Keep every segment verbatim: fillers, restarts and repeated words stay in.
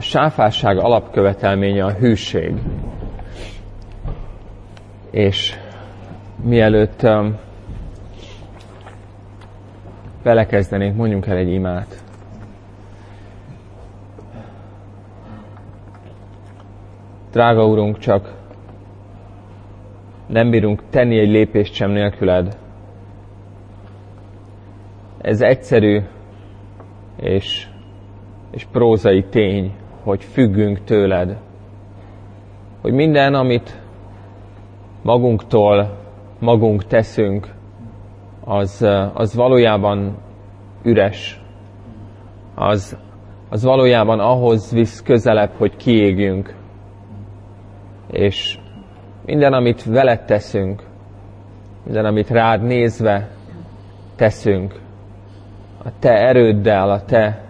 a sáfárság alapkövetelménye a hűség. És mielőtt um, belekezdenénk, mondjunk el egy imát. Drága Urunk, csak nem bírunk tenni egy lépést sem nélküled. Ez egyszerű és, és prózai tény, hogy függünk tőled. Hogy minden, amit magunktól magunk teszünk, az, az valójában üres. Az, az valójában ahhoz visz közelebb, hogy kiégjünk. És minden, amit veled teszünk, minden, amit rád nézve teszünk, a te erőddel, a te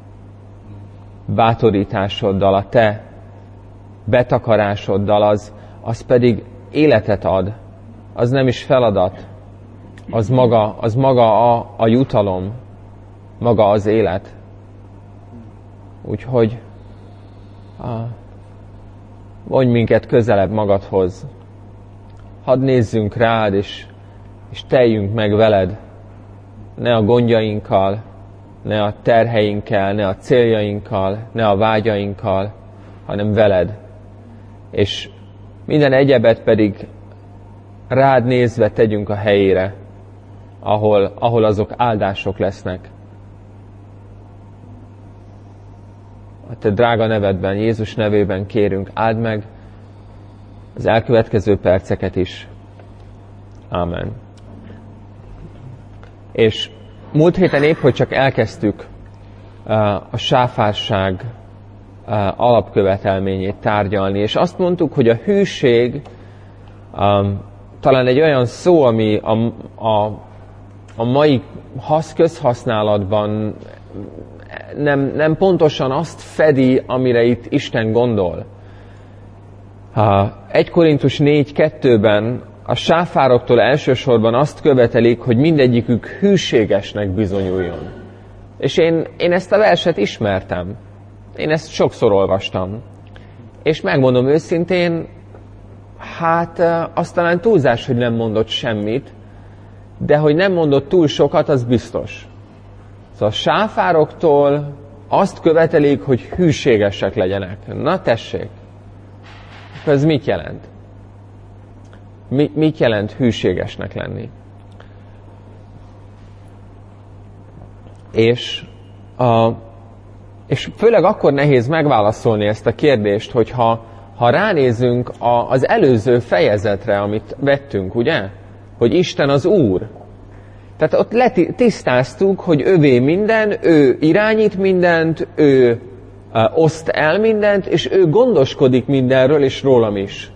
bátorításoddal, a te betakarásoddal, az, az pedig életet ad. Az nem is feladat. Az maga, az maga a, a jutalom, maga az élet. Úgyhogy a, vonj minket közelebb magadhoz. Hadd nézzünk rád, és, és teljünk meg veled. Ne a gondjainkkal, ne a terheinkkel, ne a céljainkkal, ne a vágyainkkal, hanem veled. És minden egyebet pedig rád nézve tegyünk a helyére, ahol, ahol azok áldások lesznek. A te drága nevedben, Jézus nevében kérünk, áld meg az elkövetkező perceket is. Ámen. És múlt héten épp, hogy csak elkezdtük a sáfárság alapkövetelményét tárgyalni, és azt mondtuk, hogy a hűség um, talán egy olyan szó, ami a, a, a mai hasz, közhasználatban nem, nem pontosan azt fedi, amire itt Isten gondol. egy Korintus négy kettőben a sáfároktól elsősorban azt követelik, hogy mindegyikük hűségesnek bizonyuljon. És én, én ezt a verset ismertem. Én ezt sokszor olvastam. És megmondom őszintén, hát azt talán túlzás, hogy nem mondott semmit, de hogy nem mondott túl sokat, az biztos. Szóval a sáfároktól azt követelik, hogy hűségesek legyenek. Na tessék! Ez mit jelent? Mi, mit jelent hűségesnek lenni? És, a, és főleg akkor nehéz megválaszolni ezt a kérdést, hogyha ha ránézünk a, az előző fejezetre, amit vettünk, ugye? Hogy Isten az Úr. Tehát ott letisztáztuk, hogy övé minden, ő irányít mindent, ő uh, oszt el mindent, és ő gondoskodik mindenről, és rólam is.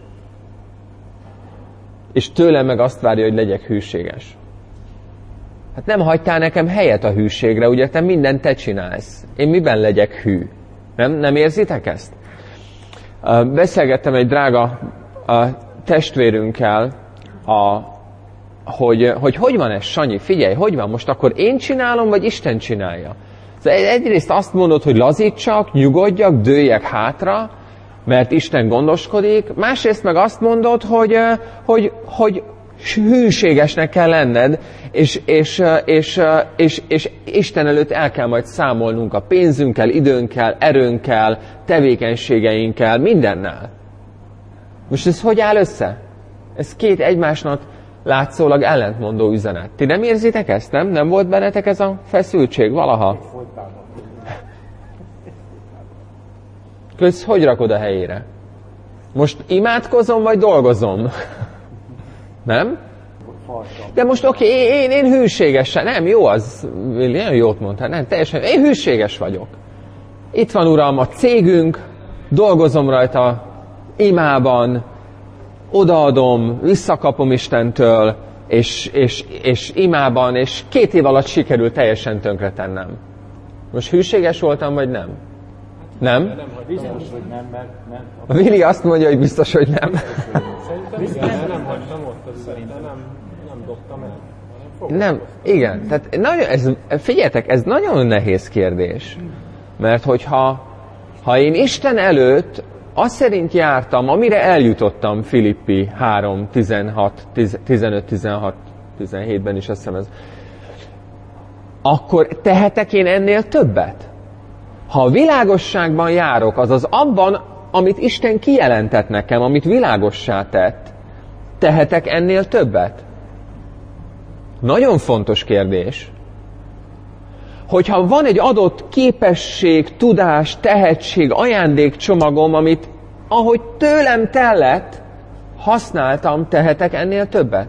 És tőlem meg azt várja, hogy legyek hűséges. Hát nem hagytál nekem helyet a hűségre, ugye te mindent te csinálsz. Én miben legyek hű? Nem, nem érzitek ezt? Uh, beszélgettem egy drága uh, testvérünkkel, a, hogy, hogy hogy van ez, Sanyi, figyelj, hogy van, most akkor én csinálom, vagy Isten csinálja? Szóval egyrészt azt mondod, hogy lazítsak, nyugodjak, dőljek hátra, mert Isten gondoskodik, másrészt meg azt mondod, hogy, hogy, hogy hűségesnek kell lenned, és, és, és, és, és Isten előtt el kell majd számolnunk a pénzünkkel, időnkkel, erőnkkel, tevékenységeinkkel, mindennel. Most ez hogy áll össze? Ez két egymásnak látszólag ellentmondó üzenet. Ti nem érzitek ezt, nem? Nem volt bennetek ez a feszültség valaha? Kösz, hogy rakod a helyére? Most imádkozom, vagy dolgozom? Nem? De most oké, okay, én, én hűségesen, nem, jó, az, nagyon jót mondtál, nem, teljesen, én hűséges vagyok. Itt van, Uram, a cégünk, dolgozom rajta imában, odaadom, visszakapom Istentől, és, és, és imában, és két év alatt sikerült teljesen tönkretennem. Most hűséges voltam, vagy nem? Nem? Nem, biztos, hogy nem, mert nem. A Vili azt mondja, hogy biztos, hogy nem. Szerintem nem hagytam ott, szerintem nem, nem dobtam el. Nem, igen. Tehát nagyon, ez, figyeljetek, ez nagyon nehéz kérdés. Mert hogyha Ha én Isten előtt azt szerint jártam, amire eljutottam Filippi három, tizenhat, tizenöt, tizenhat, tizenhétben is, azt hiszem ez, akkor tehetek én ennél többet? Ha a világosságban járok, azaz abban, amit Isten kijelentett nekem, amit világossá tett, tehetek ennél többet? Nagyon fontos kérdés. Hogyha van egy adott képesség, tudás, tehetség, ajándékcsomagom, amit ahogy tőlem tellett, használtam, tehetek ennél többet?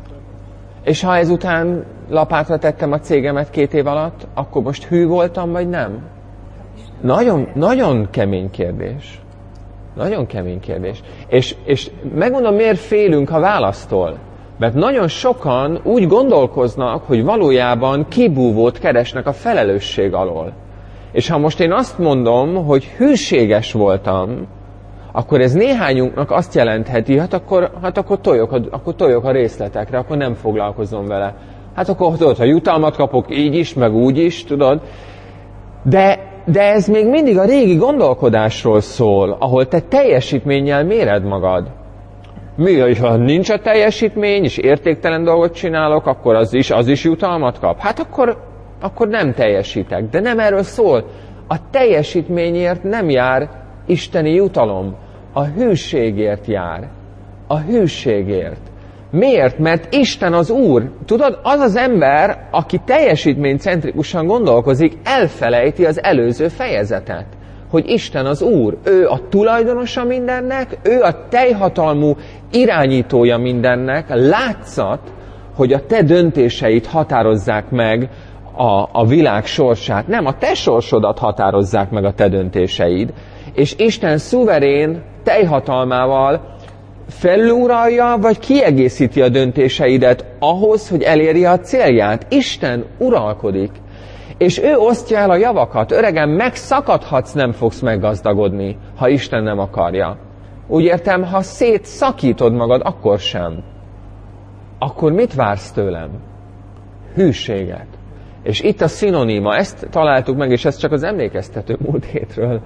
És ha ezután lapátra tettem a cégemet két év alatt, akkor most hű voltam, vagy nem? Nagyon, nagyon kemény kérdés. Nagyon kemény kérdés. És, és megmondom, miért félünk a választól. Mert nagyon sokan úgy gondolkoznak, hogy valójában kibúvót keresnek a felelősség alól. És ha most én azt mondom, hogy hűséges voltam, akkor ez néhányunknak azt jelentheti, hát akkor, hát akkor, toljok, a, akkor toljok a részletekre, akkor nem foglalkozom vele. Hát akkor tudod, ha jutalmat kapok így is, meg úgy is, tudod. De, de ez még mindig a régi gondolkodásról szól, ahol te teljesítménnyel méred magad. Mi, ha nincs a teljesítmény, és értéktelen dolgot csinálok, akkor az is, az is jutalmat kap? Hát akkor, akkor nem teljesítek. De nem erről szól. A teljesítményért nem jár isteni jutalom. A hűségért jár. A hűségért. Miért? Mert Isten az Úr. Tudod, az az ember, aki teljesítménycentrikusan gondolkozik, elfelejti az előző fejezetet. Hogy Isten az Úr, ő a tulajdonosa mindennek, ő a teljhatalmú irányítója mindennek, látszat, hogy a te döntéseid határozzák meg a, a világ sorsát. Nem, a te sorsodat határozzák meg a te döntéseid. És Isten szuverén teljhatalmával felüluralja, vagy kiegészíti a döntéseidet ahhoz, hogy elérje a célját. Isten uralkodik. És ő osztja el a javakat. Öregem, megszakadhatsz, nem fogsz meggazdagodni, ha Isten nem akarja. Úgy értem, ha szétszakítod magad, akkor sem. Akkor mit vársz tőlem? Hűséget. És itt a szinoníma, ezt találtuk meg, és ez csak az emlékeztető múlt hétről.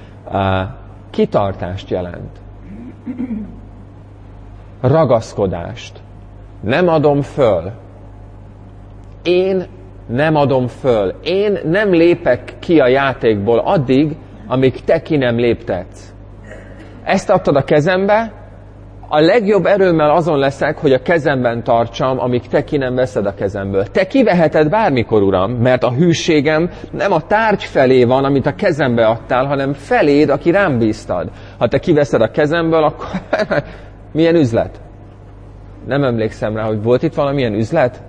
Kitartást jelent. Ragaszkodást. Nem adom föl. Én nem adom föl. Én nem lépek ki a játékból addig, amíg te ki nem léptetsz. Ezt adtad a kezembe, a legjobb erőmmel azon leszek, hogy a kezemben tartsam, amíg te ki nem veszed a kezemből. Te kiveheted bármikor, Uram, mert a hűségem nem a tárgy felé van, amit a kezembe adtál, hanem feléd, aki rám bíztad. Ha te kiveszed a kezemből, akkor milyen üzlet? Nem emlékszem rá, hogy volt itt valamilyen üzlet?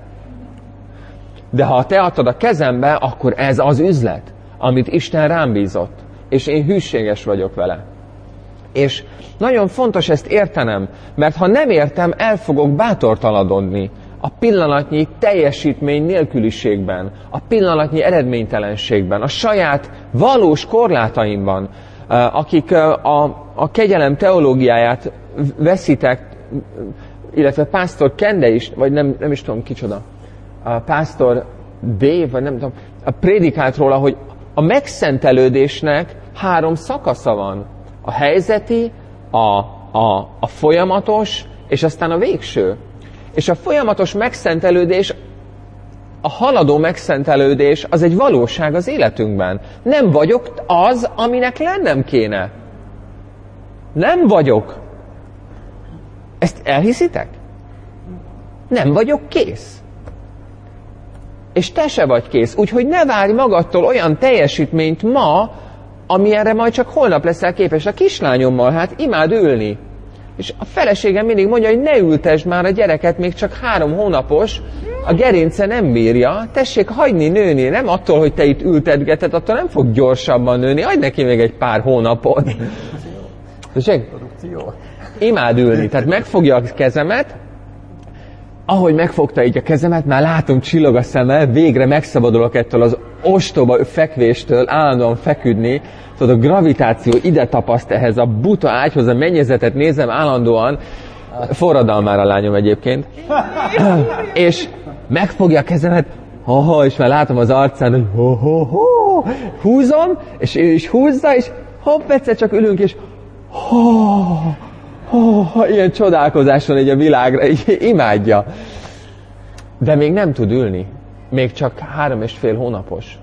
De ha te adtad a kezembe, akkor ez az üzlet, amit Isten rám bízott. És én hűséges vagyok vele. És nagyon fontos ezt értenem, mert ha nem értem, el fogok bátortalanodni a pillanatnyi teljesítmény nélküliségben, a pillanatnyi eredménytelenségben, a saját valós korlátaimban, akik a, a kegyelem teológiáját veszitek, illetve pásztor Kende is, vagy nem, nem is tudom kicsoda, a pásztor Dave, vagy nem tudom, prédikált róla, hogy a megszentelődésnek három szakasza van. A helyzeti, a, a, a folyamatos, és aztán a végső. És a folyamatos megszentelődés, a haladó megszentelődés, az egy valóság az életünkben. Nem vagyok az, aminek lennem kéne. Nem vagyok. Ezt elhiszitek? Nem vagyok kész. És te se vagy kész. Úgyhogy ne várj magadtól olyan teljesítményt ma, ami erre majd csak holnap leszel képes. A kislányommal, hát imád ülni. És a feleségem mindig mondja, hogy ne ültesd már a gyereket, még csak három hónapos, a gerince nem bírja, tessék hagyni nőni, nem attól, hogy te itt ültetgeted, attól nem fog gyorsabban nőni, adj neki még egy pár hónapot. Tessék? Imád ülni, tehát megfogja a kezemet, ahogy megfogta így a kezemet, már látom, csillog a szeme, végre megszabadulok ettől az ostoba fekvéstől, állandóan feküdni. Tudod, a gravitáció ide tapaszt ehhez a buta ágyhoz, a mennyezetet nézem állandóan, forradalmára a lányom egyébként, és megfogja a kezemet, ha-ha, és már látom az arcán, hogy ho-ho-ho, húzom, és ő is húzza, és hopp, egyszer csak ülünk, és oh, oh, ilyen csodálkozáson egy a világra, így imádja. De még nem tud ülni. Még csak három és fél hónapos.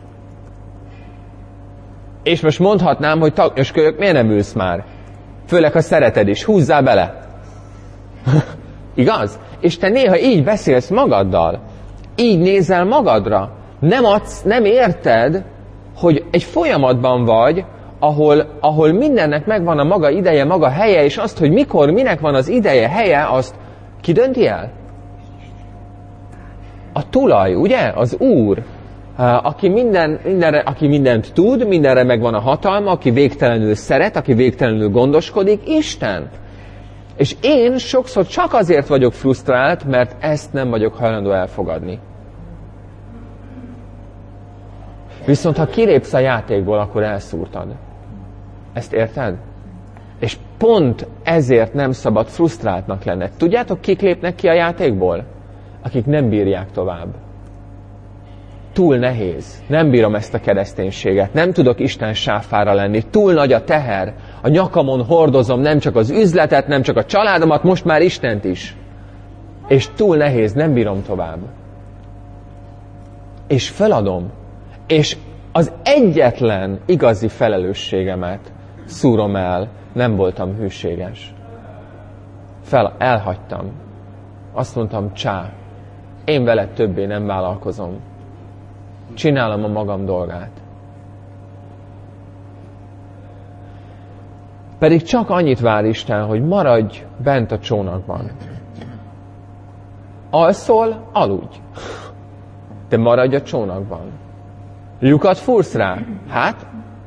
És most mondhatnám, hogy taknyos kölyök, miért nem ülsz már? Főleg, ha szereted is, húzzál bele. Igaz? És te néha így beszélsz magaddal. Így nézel magadra. Nem adsz, nem érted, hogy egy folyamatban vagy, ahol, ahol mindennek megvan a maga ideje, maga helye, és azt, hogy mikor, minek van az ideje, helye, azt ki dönti el? A tulaj, ugye? Az Úr. Aki, minden, mindenre, aki mindent tud, mindenre megvan a hatalma, aki végtelenül szeret, aki végtelenül gondoskodik, Isten. És én sokszor csak azért vagyok frusztrált, mert ezt nem vagyok hajlandó elfogadni. Viszont ha kilépsz a játékból, akkor elszúrtad. Ezt érted? És pont ezért nem szabad frusztráltnak lenned. Tudjátok, kik lépnek ki a játékból? Akik nem bírják tovább. Túl nehéz. Nem bírom ezt a kereszténységet. Nem tudok Isten sáfára lenni. Túl nagy a teher. A nyakamon hordozom nem csak az üzletet, nem csak a családomat, most már Istent is. És túl nehéz. Nem bírom tovább. És feladom. És az egyetlen igazi felelősségemet szúrom el. Nem voltam hűséges. Fel, elhagytam. Azt mondtam, csá. Én veled többé nem vállalkozom. Csinálom a magam dolgát. Pedig csak annyit vár Isten, hogy maradj bent a csónakban. Alszol, aludj. De maradj a csónakban. Lyukat fúrsz rá? Hát?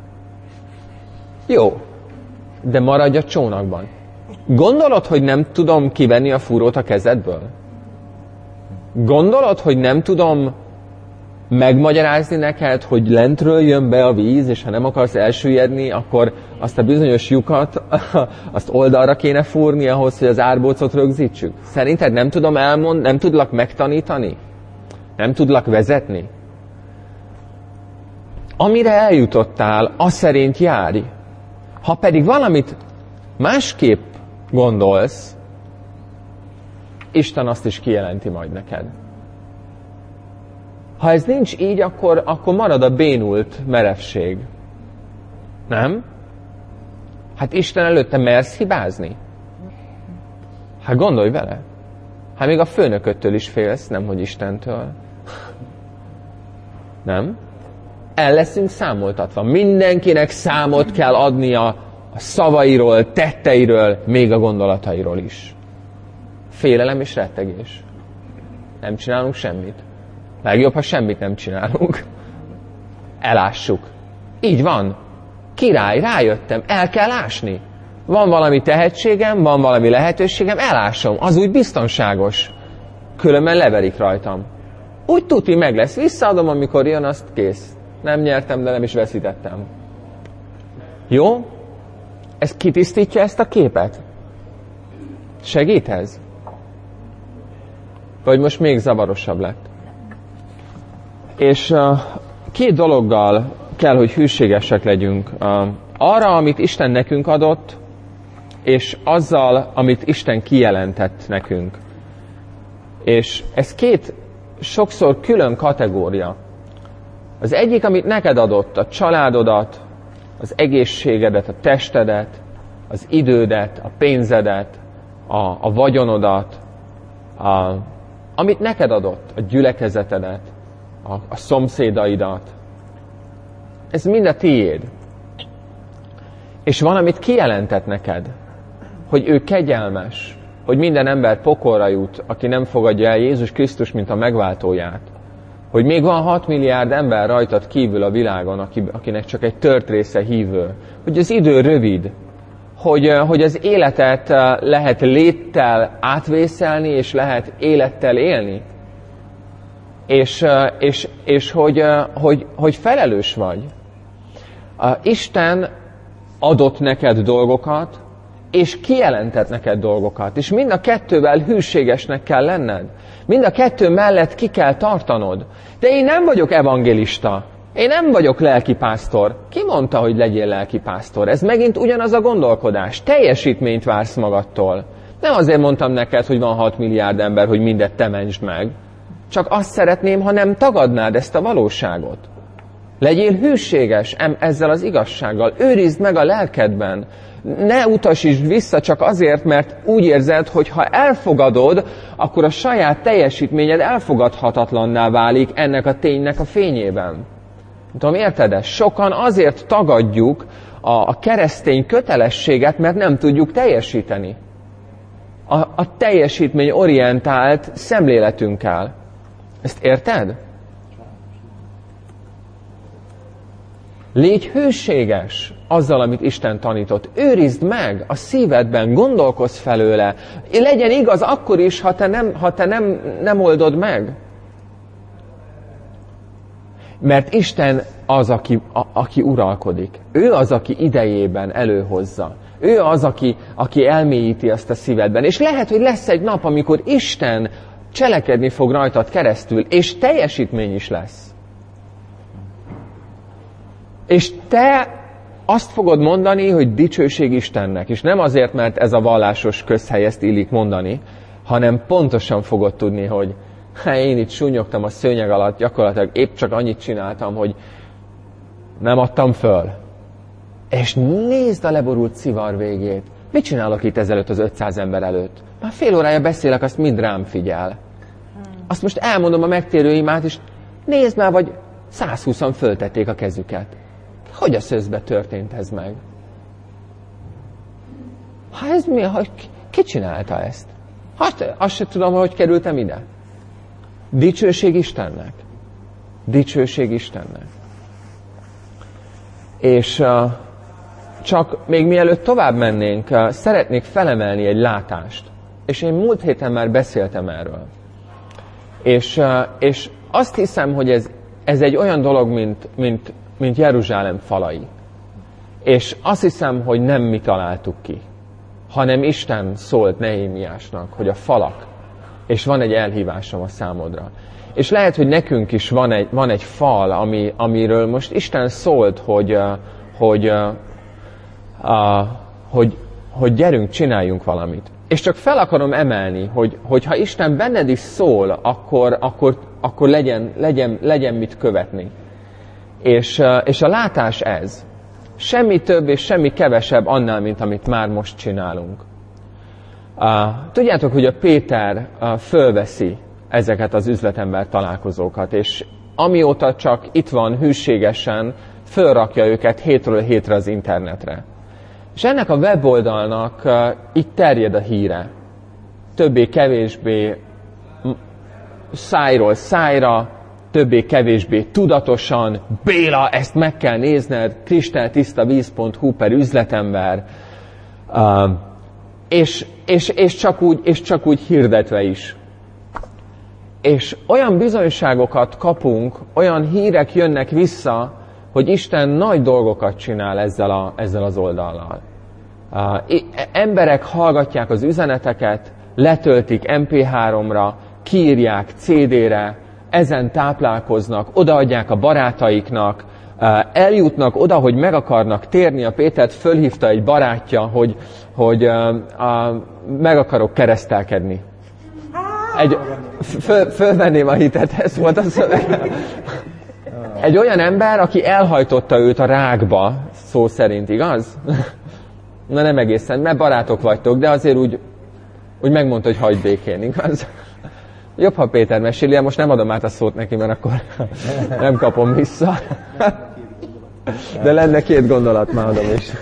Jó. De maradj a csónakban. Gondolod, hogy nem tudom kivenni a fúrót a kezedből? Gondolod, hogy nem tudom megmagyarázni neked, hogy lentről jön be a víz, és ha nem akarsz elsüllyedni, akkor azt a bizonyos lyukat, azt oldalra kéne fúrni ahhoz, hogy az árbócot rögzítsük? Szerinted nem tudom elmondani, nem tudlak megtanítani? Nem tudlak vezetni? Amire eljutottál, az szerint járj. Ha pedig valamit másképp gondolsz, Isten azt is kijelenti majd neked. Ha ez nincs így, akkor, akkor marad a bénult merevség. Nem? Hát Isten előtte mersz hibázni? Hát gondolj vele. Hát még a főnököttől is félsz, nemhogy Istentől. Nem? El leszünk számoltatva. Mindenkinek számot kell adnia a szavairól, tetteiről, még a gondolatairól is. Félelem és rettegés. Nem csinálunk semmit. Legjobb, ha semmit nem csinálunk. Elássuk. Így van. Király, rájöttem. El kell ásni. Van valami tehetségem, van valami lehetőségem, elásom. Az úgy biztonságos. Különben leverik rajtam. Úgy tuti meg lesz. Visszaadom, amikor jön, azt kész. Nem nyertem, de nem is veszítettem. Jó? Ez kitisztítja ezt a képet? Segít ez? Vagy most még zavarosabb lett? És uh, két dologgal kell, hogy hűségesek legyünk. Uh, arra, amit Isten nekünk adott, és azzal, amit Isten kijelentett nekünk. És ez két sokszor külön kategória. Az egyik, amit neked adott, a családodat, az egészségedet, a testedet, az idődet, a pénzedet, a, a vagyonodat, a, amit neked adott, a gyülekezetedet, a, a szomszédaidat. Ez mind a tiéd. És van, amit kijelentett neked, hogy ő kegyelmes, hogy minden ember pokolra jut, aki nem fogadja el Jézus Krisztus, mint a megváltóját. Hogy még van hat milliárd ember rajtad kívül a világon, aki, akinek csak egy tört része hívő. Hogy az idő rövid. Hogy, hogy az életet lehet léttel átvészelni, és lehet élettel élni. És, és, és hogy, hogy, hogy felelős vagy. Isten adott neked dolgokat, és kijelentett neked dolgokat. És mind a kettővel hűségesnek kell lenned. Mind a kettő mellett ki kell tartanod. De én nem vagyok evangélista. Én nem vagyok lelkipásztor. Ki mondta, hogy legyél lelkipásztor? Ez megint ugyanaz a gondolkodás. Teljesítményt vársz magadtól. Nem azért mondtam neked, hogy van hat milliárd ember, hogy mindet te mentsd meg. Csak azt szeretném, ha nem tagadnád ezt a valóságot. Legyél hűséges ezzel az igazsággal. Őrizd meg a lelkedben. Ne utasítsd vissza csak azért, mert úgy érzed, hogy ha elfogadod, akkor a saját teljesítményed elfogadhatatlanná válik ennek a ténynek a fényében. Nem tudom, érted ezt? Sokan azért tagadjuk a, a keresztény kötelességet, mert nem tudjuk teljesíteni. A, a teljesítmény orientált szemléletünkkel. Ezt érted? Légy hűséges azzal, amit Isten tanított. Őrizd meg a szívedben, gondolkozz felőle. Legyen igaz akkor is, ha te nem, ha te nem, nem oldod meg. Mert Isten az, aki, a, aki uralkodik. Ő az, aki idejében előhozza. Ő az, aki, aki elmélyíti azt a szívedben. És lehet, hogy lesz egy nap, amikor Isten cselekedni fog rajtad keresztül, és teljesítmény is lesz. És te azt fogod mondani, hogy dicsőség Istennek. És nem azért, mert ez a vallásos közhely ezt illik mondani, hanem pontosan fogod tudni, hogy hát én itt súnyogtam a szőnyeg alatt, gyakorlatilag épp csak annyit csináltam, hogy nem adtam föl. És nézd a leborult szivar végét. Mit csinálok itt ezelőtt az ötszáz ember előtt? Már fél órája beszélek, azt mind rám figyel. Azt most elmondom a megtérő imát, és nézd már, vagy százhúszan föltették a kezüket. Hogy a szözbe történt ez meg? Hát ez mi? Hogy ki csinálta ezt? Hát azt sem tudom, hogy kerültem ide. Dicsőség Istennek. Dicsőség Istennek. És uh, csak még mielőtt tovább mennénk, uh, szeretnék felemelni egy látást. És én múlt héten már beszéltem erről. És, uh, és azt hiszem, hogy ez, ez egy olyan dolog, mint, mint, mint Jeruzsálem falai. És azt hiszem, hogy nem mi találtuk ki, hanem Isten szólt Nehémiásnak, hogy a falak, és van egy elhívásom a számodra. És lehet, hogy nekünk is van egy, van egy fal, ami, amiről most Isten szólt, hogy, hogy, hogy, hogy, hogy gyerünk, csináljunk valamit. És csak fel akarom emelni, hogy, hogy ha Isten benned is szól, akkor, akkor, akkor legyen, legyen, legyen mit követni. És, és a látás ez. Semmi több és semmi kevesebb annál, mint amit már most csinálunk. Uh, tudjátok, hogy a Péter uh, fölveszi ezeket az üzletember találkozókat, és amióta csak itt van hűségesen, fölrakja őket hétről hétre az internetre. És ennek a weboldalnak uh, itt terjed a híre. Többé-kevésbé szájról szájra, többé-kevésbé tudatosan, Béla, ezt meg kell nézned, kristálytiszta víz pont hu per üzletember, uh, és, és, és, csak úgy, és csak úgy hirdetve is. És olyan bizonyságokat kapunk, olyan hírek jönnek vissza, hogy Isten nagy dolgokat csinál ezzel, a, ezzel az oldallal. Uh, emberek hallgatják az üzeneteket, letöltik em pé háromra, kiírják cé dére, ezen táplálkoznak, odaadják a barátaiknak, eljutnak oda, hogy meg akarnak térni. A Pétert fölhívta egy barátja, hogy, hogy uh, uh, meg akarok keresztelkedni. Egy, föl, fölvenném a hitet, ez volt a szöveg. Egy olyan ember, aki elhajtotta őt a rákba, szó szerint, igaz? Na nem egészen, mert barátok vagytok, de azért úgy, úgy megmondta, hogy hagyd békén, igaz? Jobb, ha Péter meséli, most nem adom át a szót neki, mert akkor nem kapom vissza. De lenne két gondolat, már adom is.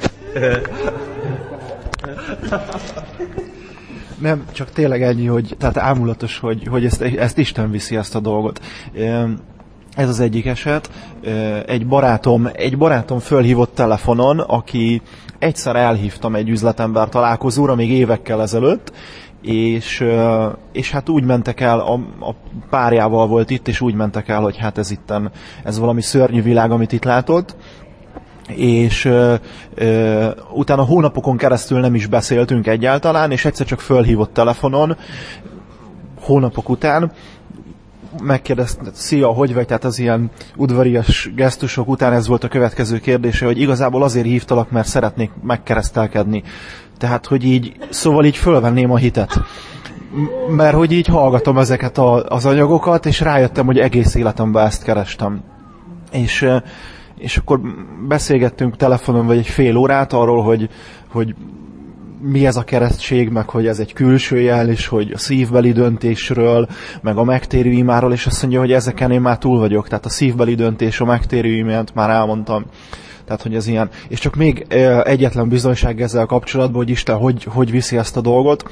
Nem, csak tényleg ennyi, hogy tehát ámulatos, hogy, hogy ezt, ezt Isten viszi, ezt a dolgot. Ez az egyik eset. Egy barátom, egy barátom fölhívott telefonon, aki egyszer elhívtam egy üzletember találkozóra, még évekkel ezelőtt, és, és hát úgy mentek el, a, a párjával volt itt, és úgy mentek el, hogy hát ez itten, ez valami szörnyű világ, amit itt látott, és ö, ö, utána hónapokon keresztül nem is beszéltünk egyáltalán, és egyszer csak fölhívott telefonon, hónapok után, megkérdezte, szia, hogy vagy, tehát az ilyen udvarias gesztusok után ez volt a következő kérdése, hogy igazából azért hívtalak, mert szeretnék megkeresztelkedni. Tehát, hogy így, szóval így fölvenném a hitet. Mert hogy így hallgatom ezeket a, az anyagokat, és rájöttem, hogy egész életemben ezt kerestem. És, és akkor beszélgettünk telefonon vagy egy fél órát arról, hogy, hogy mi ez a keresztség, meg hogy ez egy külső jel, és hogy a szívbeli döntésről, meg a megtérő imáról, és azt mondja, hogy ezeken én már túl vagyok. Tehát a szívbeli döntés, a megtérő imánt már elmondtam. Tehát, hogy ez ilyen. És csak még egyetlen bizonyság ezzel kapcsolatban, hogy Isten hogy, hogy viszi ezt a dolgot.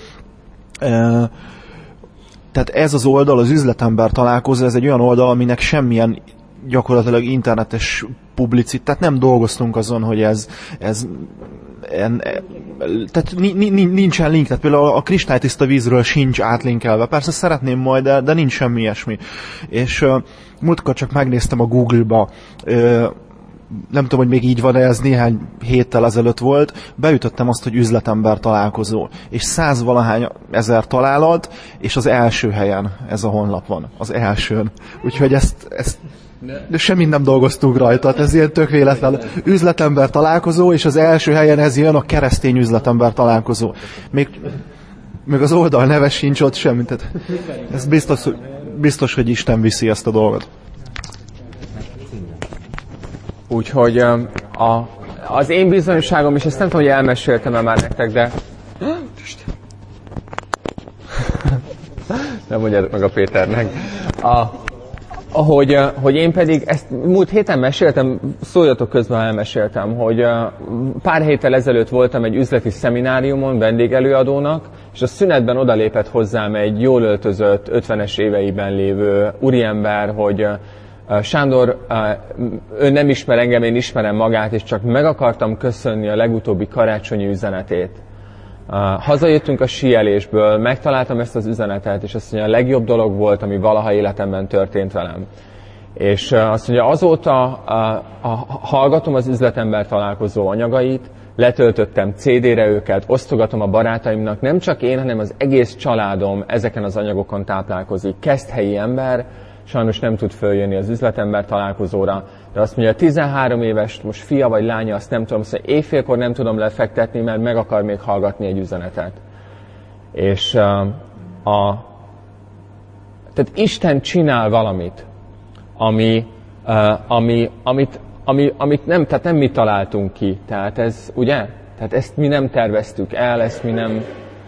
Tehát ez az oldal, az üzletember találkozó, ez egy olyan oldal, aminek semmilyen gyakorlatilag internetes publicit, tehát nem dolgoztunk azon, hogy ez, ez en, tehát nincsen link, tehát például a kristálytiszta vízről sincs átlinkelve. Persze szeretném majd, de, de nincs semmi ilyesmi. És uh, múltkor csak megnéztem a Google-ba, uh, nem tudom, hogy még így van, ez néhány héttel ezelőtt volt, beütöttem azt, hogy üzletember találkozó, és százvalahány ezer találat, és az első helyen ez a honlap van, az elsőn. Úgyhogy ezt, ezt de semmit nem dolgoztunk rajta, ez ilyen tök véletlen. Üzletember találkozó, és az első helyen ez jön a keresztény üzletember találkozó. Még, még az oldal neve sincs ott semmi. Tehát ez biztos, biztos, hogy Isten viszi ezt a dolgot. Úgyhogy a, az én bizonyságom, és ezt nem tudom, hogy elmeséltem-e már nektek, de... Nem mondjátok meg a Péternek. A, hogy, hogy én pedig, ezt múlt héten meséltem, szóljatok közben, elmeséltem, hogy pár héttel ezelőtt voltam egy üzleti szemináriumon vendégelőadónak, és a szünetben odalépett hozzám egy jól öltözött, ötvenes éveiben lévő úriember, hogy Sándor, ő nem ismer engem, én ismerem magát, és csak meg akartam köszönni a legutóbbi karácsonyi üzenetét. Hazajöttünk a síelésből, megtaláltam ezt az üzenetet, és azt mondja, a legjobb dolog volt, ami valaha életemben történt velem. És azt mondja, azóta a, a, hallgatom az üzletember találkozó anyagait, letöltöttem cé dére őket, osztogatom a barátaimnak, nem csak én, hanem az egész családom ezeken az anyagokon táplálkozik. Keszthelyi ember, sajnos nem tud följönni az üzletember találkozóra, de azt mondja, tizenhárom éves, most fia vagy lánya, azt nem tudom, szóval éjfélkor nem tudom lefektetni, mert meg akar még hallgatni egy üzenetet. És uh, a, tehát Isten csinál valamit, ami, uh, ami, amit, ami, amit nem, tehát nem mi találtunk ki. Tehát ez, ugye? Tehát ezt mi nem terveztük el, ezt mi nem...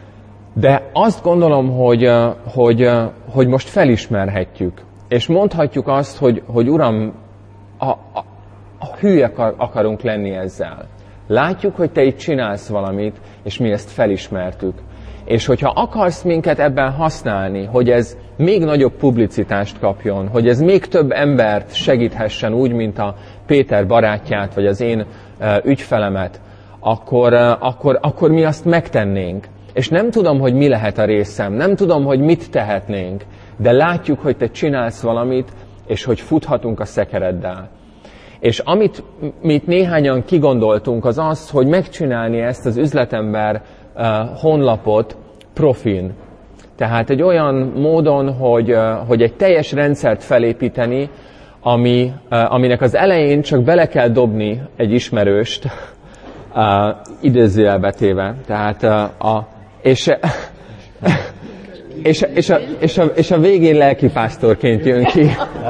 De azt gondolom, hogy, uh, hogy, uh, hogy most felismerhetjük. És mondhatjuk azt, hogy, hogy Uram, a, a, a hülyek akarunk lenni ezzel. Látjuk, hogy Te itt csinálsz valamit, és mi ezt felismertük. És hogyha akarsz minket ebben használni, hogy ez még nagyobb publicitást kapjon, hogy ez még több embert segíthessen úgy, mint a Péter barátját, vagy az én uh, ügyfelemet, akkor, uh, akkor, akkor mi azt megtennénk. És nem tudom, hogy mi lehet a részem, nem tudom, hogy mit tehetnénk, de látjuk, hogy Te csinálsz valamit, és hogy futhatunk a szekereddel. És amit mi néhányan kigondoltunk, az az, hogy megcsinálni ezt az üzletember uh, honlapot profin. Tehát egy olyan módon, hogy, uh, hogy egy teljes rendszert felépíteni, ami, uh, aminek az elején csak bele kell dobni egy ismerőst, uh, idézőjelbe téve. Tehát uh, a... És, És, és, a, és, a, és a végén lelkipásztorként jön ki.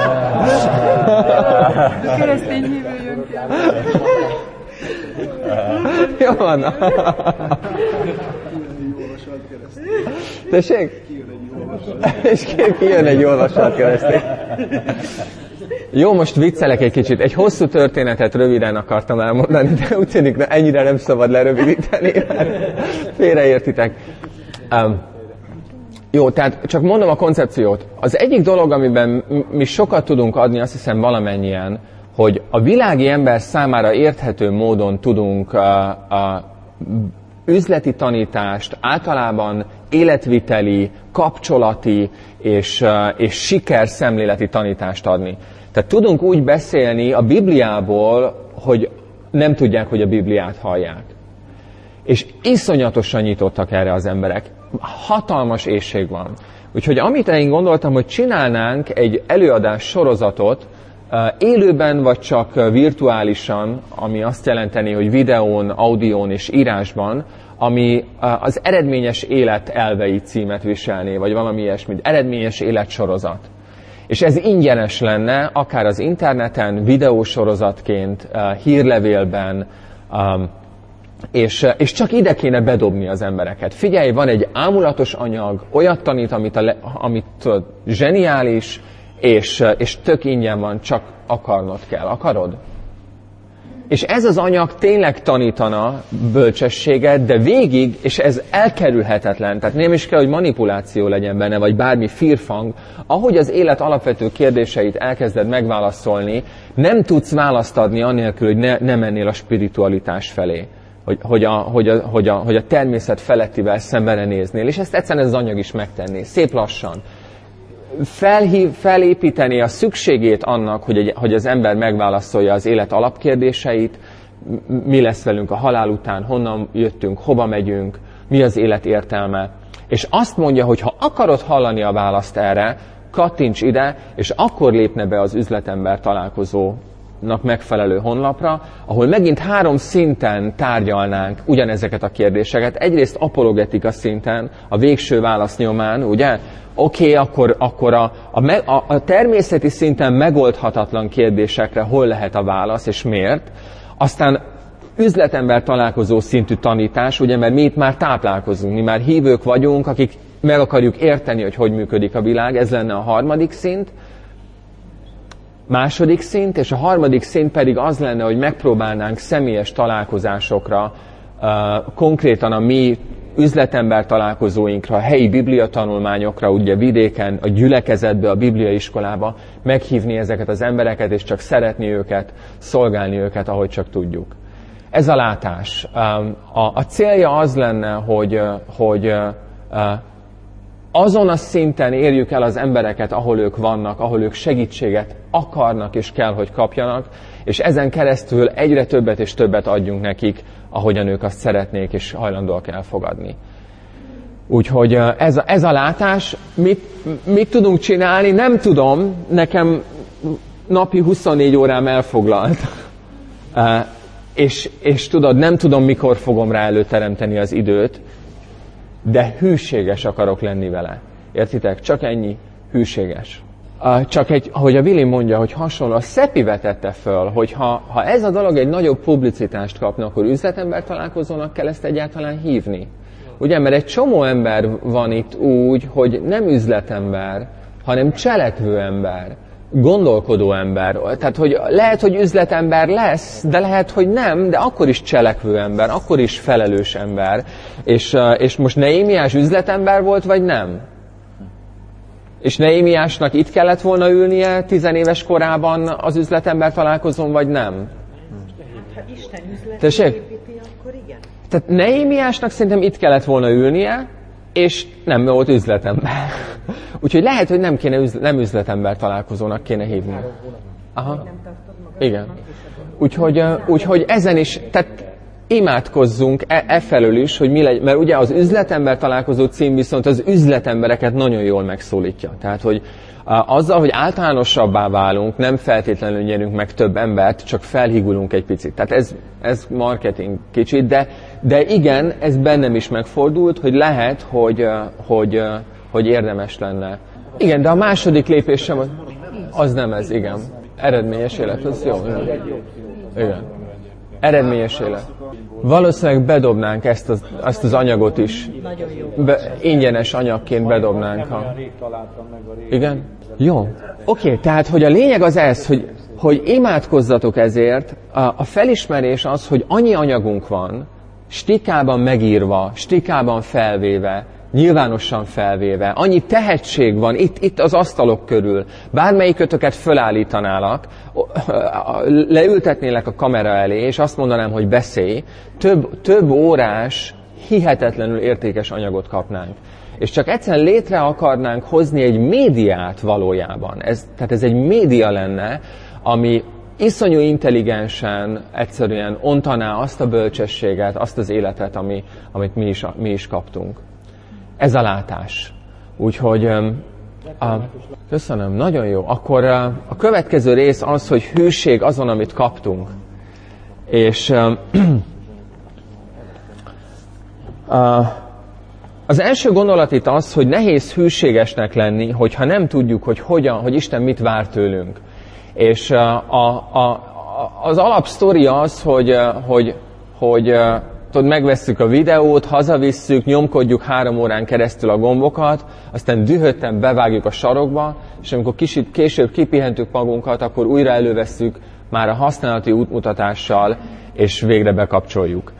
Keresztény hívő jön ki. Jó van. Tessék? És kijön egy olvasat keresztény. Jó, most viccelek egy kicsit. Egy hosszú történetet röviden akartam elmondani, de úgy tűnik, hogy ennyire nem szabad lerövidíteni, mert félreértitek. Um, Jó, tehát csak mondom a koncepciót. Az egyik dolog, amiben mi sokat tudunk adni, azt hiszem valamennyien, hogy a világi ember számára érthető módon tudunk a, a üzleti tanítást, általában életviteli, kapcsolati és, és sikerszemléleti tanítást adni. Tehát tudunk úgy beszélni a Bibliából, hogy nem tudják, hogy a Bibliát hallják. És iszonyatosan nyitottak erre az emberek. Hatalmas éhség van. Úgyhogy amit én gondoltam, hogy csinálnánk egy előadás sorozatot, élőben vagy csak virtuálisan, ami azt jelenteni, hogy videón, audión és írásban, ami az eredményes élet elvei címet viselné, vagy valami ilyesmit, eredményes életsorozat. És ez ingyenes lenne, akár az interneten, videósorozatként, hírlevélben, és, és csak ide kéne bedobni az embereket. Figyelj, van egy ámulatos anyag, olyat tanít, amit, a, amit tudod, zseniális, és, és tök ingyen van, csak akarnod kell. Akarod? És ez az anyag tényleg tanítana bölcsességet, de végig, és ez elkerülhetetlen, tehát nem is kell, hogy manipuláció legyen benne, vagy bármi firfang, ahogy az élet alapvető kérdéseit elkezded megválaszolni, nem tudsz választ adni anélkül, hogy ne, ne mennél a spiritualitás felé. Hogy, hogy, a, hogy, a, hogy, a, hogy a természet felettivel szemben néznél, és ezt egyszerűen ez az anyag is megtenné, szép lassan. Felhív, felépíteni a szükségét annak, hogy, egy, hogy az ember megválaszolja az élet alapkérdéseit, mi lesz velünk a halál után, honnan jöttünk, hova megyünk, mi az élet értelme. És azt mondja, hogy ha akarod hallani a választ erre, kattints ide, és akkor lépne be az üzletember találkozónak megfelelő honlapra, ahol megint három szinten tárgyalnánk ugyanezeket a kérdéseket. Egyrészt apologetika szinten, a végső válasz nyomán, ugye? Oké, okay, akkor, akkor a, a, a természeti szinten megoldhatatlan kérdésekre hol lehet a válasz, és miért. Aztán üzletember találkozó szintű tanítás, ugye, mert mi itt már táplálkozunk, mi már hívők vagyunk, akik meg akarjuk érteni, hogy hogy működik a világ, ez lenne a harmadik szint. Második szint, és a harmadik szint pedig az lenne, hogy megpróbálnánk személyes találkozásokra, uh, konkrétan a mi üzletember találkozóinkra, a helyi bibliatanulmányokra, ugye vidéken, a gyülekezetbe, a bibliaiskolába meghívni ezeket az embereket, és csak szeretni őket, szolgálni őket, ahogy csak tudjuk. Ez a látás. A, a célja az lenne, hogy, hogy azon a szinten érjük el az embereket, ahol ők vannak, ahol ők segítséget akarnak és kell, hogy kapjanak, és ezen keresztül egyre többet és többet adjunk nekik, ahogyan ők azt szeretnék és hajlandóak elfogadni. Úgyhogy ez a, ez a látás, mit, mit tudunk csinálni, nem tudom, nekem napi huszonnégy órám elfoglalt. És, és tudod, nem tudom, mikor fogom rá előteremteni az időt, de hűséges akarok lenni vele. Értitek? Csak ennyi, hűséges. Csak egy, ahogy a Willi mondja, hogy hasonló, a Szepi vetette föl, hogy ha, ha ez a dolog egy nagyobb publicitást kapna, akkor üzletember találkozónak kell ezt egyáltalán hívni. Ugye, mert egy csomó ember van itt úgy, hogy nem üzletember, hanem cselekvő ember, gondolkodó ember. Tehát, hogy lehet, hogy üzletember lesz, de lehet, hogy nem, de akkor is cselekvő ember, akkor is felelős ember. És, és most Nehémiás üzletember volt, vagy nem? És Nehémiásnak itt kellett volna ülnie tizenéves korában az üzletember találkozón, vagy nem? Hát, ha Isten üzletet építi, akkor igen. Tehát Nehémiásnak szerintem itt kellett volna ülnie, és nem volt üzletember. Úgyhogy lehet, hogy nem, kéne üzle, nem üzletember találkozónak kéne hívni. Aha. Igen. Úgyhogy, úgyhogy ezen is, tehát imádkozzunk e, e felől is, hogy mi legyen, mert ugye az üzletember találkozó cím viszont az üzletembereket nagyon jól megszólítja. Tehát, hogy azzal, hogy általánosabbá válunk, nem feltétlenül nyerünk meg több embert, csak felhigulunk egy picit. Tehát ez, ez marketing kicsit, de, de igen, ez bennem is megfordult, hogy lehet, hogy, hogy, hogy érdemes lenne. Igen, de a második lépés sem, az nem ez, igen. Eredményes élet, az jó. Igen. Eredményes élet. Valószínűleg bedobnánk ezt az, ezt az anyagot is. Be, ingyenes anyagként bedobnánk. Ha... Igen? Jó. Oké, okay, tehát hogy a lényeg az ez, hogy, hogy imádkozzatok ezért. A, a felismerés az, hogy annyi anyagunk van, stikában megírva, stikában felvéve, nyilvánosan felvéve, annyi tehetség van itt, itt az asztalok körül, bármelyikötöket fölállítanálak, leültetnélek a kamera elé, és azt mondanám, hogy beszélj, több, több órás, hihetetlenül értékes anyagot kapnánk. És csak egyszerűen létre akarnánk hozni egy médiát valójában. Ez, tehát ez egy média lenne, ami iszonyú intelligensen, egyszerűen ontaná azt a bölcsességet, azt az életet, ami, amit mi is, mi is kaptunk. Ez a látás. Úgyhogy a, köszönöm, nagyon jó. Akkor a, a következő rész az, hogy hűség azon, amit kaptunk. És a, a, az első gondolat itt az, hogy nehéz hűségesnek lenni, hogyha nem tudjuk, hogy hogyan, hogy Isten mit vár tőlünk. És a, a, a, az alapsztori az, hogy, hogy, hogy tudod, megvesszük a videót, hazavisszük, nyomkodjuk három órán keresztül a gombokat, aztán dühötten bevágjuk a sarokba, és amikor kicsit később kipihentük magunkat, akkor újra elővesszük már a használati útmutatással, és végre bekapcsoljuk.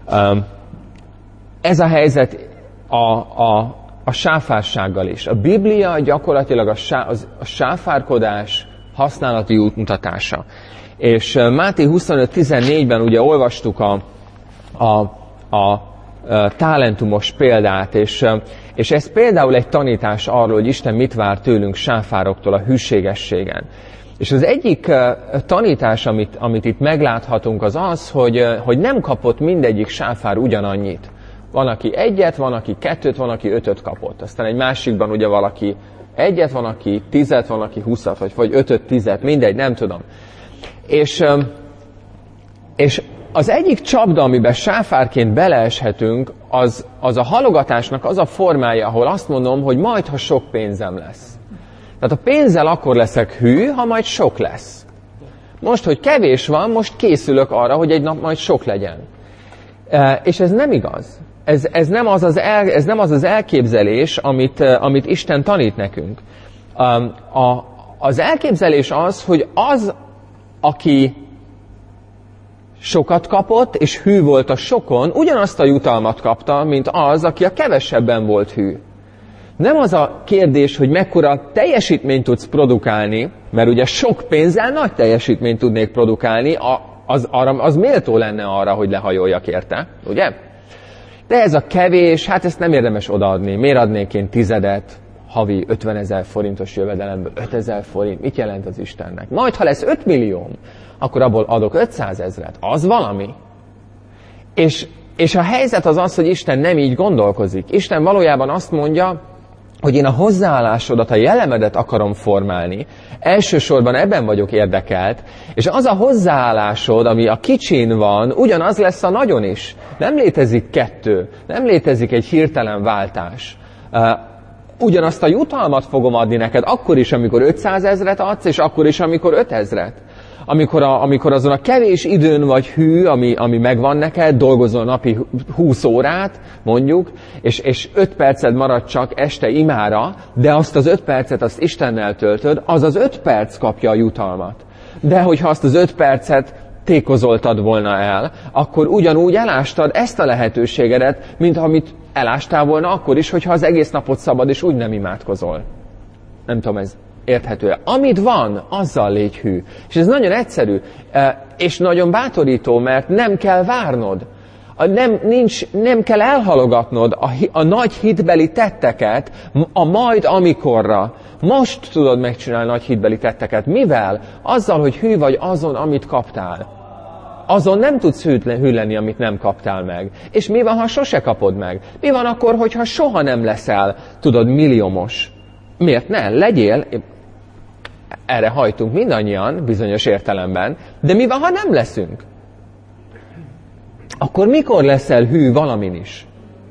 Ez a helyzet a, a, a sáfársággal is. A Biblia gyakorlatilag a, sá, a sáfárkodás használati útmutatása. És Máté huszonöt tizennégyben ugye olvastuk a, a, a, a talentumos példát, és, és ez például egy tanítás arról, hogy Isten mit vár tőlünk sáfároktól a hűségességen. És az egyik tanítás, amit, amit itt megláthatunk, az az, hogy, hogy nem kapott mindegyik sáfár ugyanannyit. Van, aki egyet, van, aki kettőt, van, aki ötöt kapott. Aztán egy másikban ugye valaki egyet, van, aki tizet, van, aki huszat, vagy, vagy ötöt, tizet, mindegy, nem tudom. És, és az egyik csapda, amiben sáfárként beleeshetünk, az, az a halogatásnak az a formája, ahol azt mondom, hogy majd, ha sok pénzem lesz. Tehát a pénzzel akkor leszek hű, ha majd sok lesz. Most, hogy kevés van, most készülök arra, hogy egy nap majd sok legyen. E, és ez nem igaz. Ez, ez, nem az az el, ez nem az az elképzelés, amit, amit Isten tanít nekünk. A, a, az elképzelés az, hogy az, aki sokat kapott, és hű volt a sokon, ugyanazt a jutalmat kapta, mint az, aki a kevesebben volt hű. Nem az a kérdés, hogy mekkora teljesítményt tudsz produkálni, mert ugye sok pénzzel nagy teljesítményt tudnék produkálni, az, az méltó lenne arra, hogy lehajoljak érte, ugye? De ez a kevés, hát ezt nem érdemes odaadni. Miért adnék én tizedet havi ötvenezer forintos jövedelemből? ötezer forint, mit jelent az Istennek? Majd, ha lesz öt millió, akkor abból adok ötszázezret. Az valami. És, és a helyzet az az, hogy Isten nem így gondolkozik. Isten valójában azt mondja, hogy én a hozzáállásodat, a jellemedet akarom formálni. Elsősorban ebben vagyok érdekelt, és az a hozzáállásod, ami a kicsin van, ugyanaz lesz a nagyon is. Nem létezik kettő, nem létezik egy hirtelen váltás. Ugyanazt a jutalmat fogom adni neked, akkor is, amikor ötszázezret adsz, és akkor is, amikor ötezret. Amikor, a, amikor azon a kevés időn vagy hű, ami, ami megvan neked, dolgozol napi húsz órát, mondjuk, és, és öt perced marad csak este imára, de azt az öt percet azt Istennel töltöd, az az öt perc kapja a jutalmat. De hogyha azt az öt percet tékozoltad volna el, akkor ugyanúgy elástad ezt a lehetőségedet, mint amit elástál volna akkor is, hogyha az egész napot szabad, és úgy nem imádkozol. Nem tudom, ez érthető-e. Amit van, azzal légy hű. És ez nagyon egyszerű, és nagyon bátorító, mert nem kell várnod. Nem, nincs, nem kell elhalogatnod a, a nagy hitbeli tetteket a majd amikorra. Most tudod megcsinálni nagy hitbeli tetteket. Mivel? Azzal, hogy hű vagy azon, amit kaptál. Azon nem tudsz hű lenni, amit nem kaptál meg. És mi van, ha sose kapod meg? Mi van akkor, hogyha soha nem leszel, tudod, milliómos? Miért ne? Legyél, erre hajtunk mindannyian, bizonyos értelemben, de mi van, ha nem leszünk? Akkor mikor leszel hű valamin is?